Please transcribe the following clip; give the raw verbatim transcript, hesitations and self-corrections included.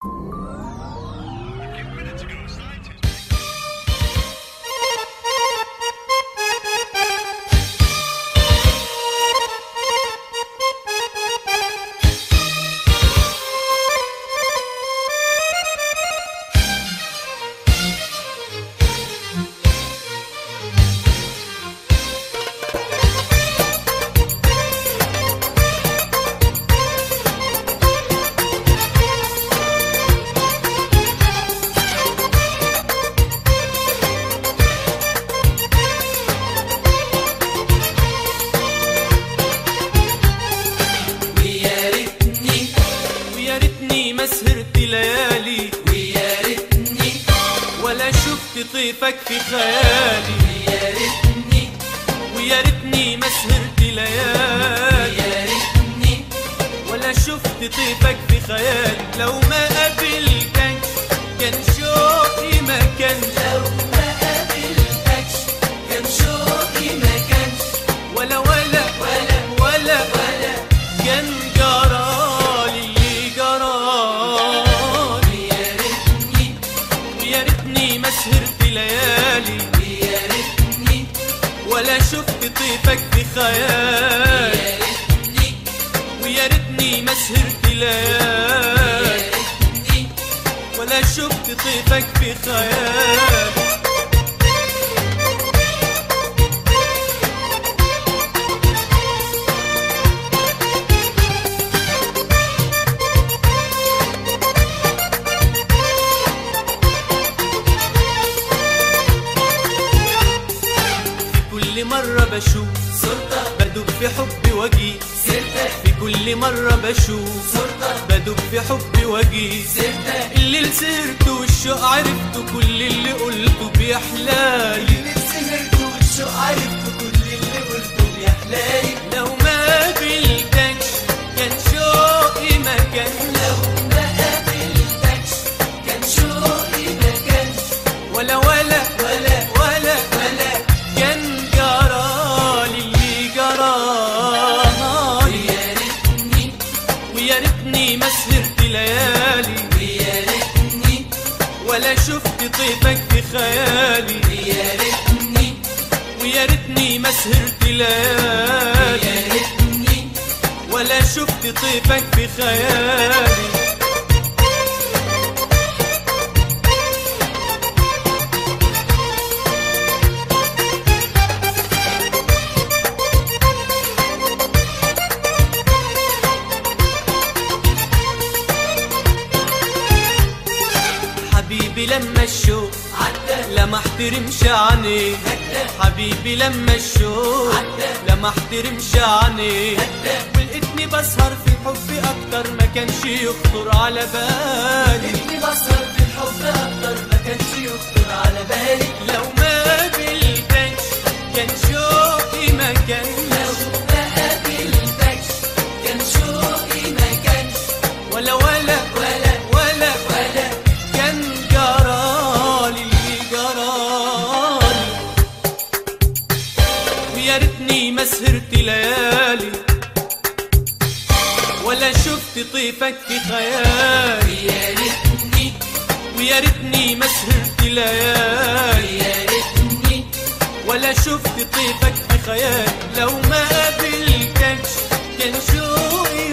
طيفك في خيالي، ويا ريتني ويا ريتني ما سهرت ليالي، ويا ريتني ولا شفت طيفك في خيالي. لو ما قابلتكش كان شوقي ما كانش، لو ما قابلتكش كان شوقي ما كانش، ولا ولا ولا ولا ولا كان جرالي اللي جرالي. ويا ريتني ويا ريتني ما سهرت ليالي، ويا ريتني ولا شفت طيفك في خيالي، ويا ريتني ويا ريتني ما سهرت ليالي، ويا ريتني ولا شفت طيفك في خيالي. كل مرة بشوف صورتك بدوب في حبي واجي سيرتك، في كل مرة بشوف صورتك بدوب في حبي واجي سيرتك، اللي سهرته والشوق عرفته، كل اللي قلته بيحلالي، اللي سهرته والشوق عرفته، كل اللي قلته بيحلالي. لو ما قابلتكش كان شوقي ما كان، لو ما قابلتكش كان شوقي ما كانش، ولا ولا ولا ولا ولا كان جرالي اللي جرالي. ويا ريتني ويا ريتني ما سهرت ليالي، ويا ريتني ولا شفت طيفك في خيالي، ويا ريتني ويا ريتني ما سهرت ليالي، ويا ريتني ولا شفت طيفك في خيالي. حبيبي لما الشوق عدى لا ما احترمش عينيه، حبيبي لما الشوق لا ما احترمش عينيه، ولقيتني بسهر في الحب اكتر ما كانش يخطر على بالي، لقيتني بسهر في الحب اكتر ما كانش يخطر على بالي. لو ما قابلتكش كان شوقي ما كان، لو ما قابلتكش كان شوقي ما كانش، ولا ولا ولا ولا ولا كان جرالي اللي جرالي. ويا ريتني ما سهرت ليالي، ولا شفت طيفك في خيالي، ويا ريتني ويا ريتني ما سهرت ليالي، ويا ريتني ولا شفت طيفك في خيالي. لو ما قابلتكش كان شوقي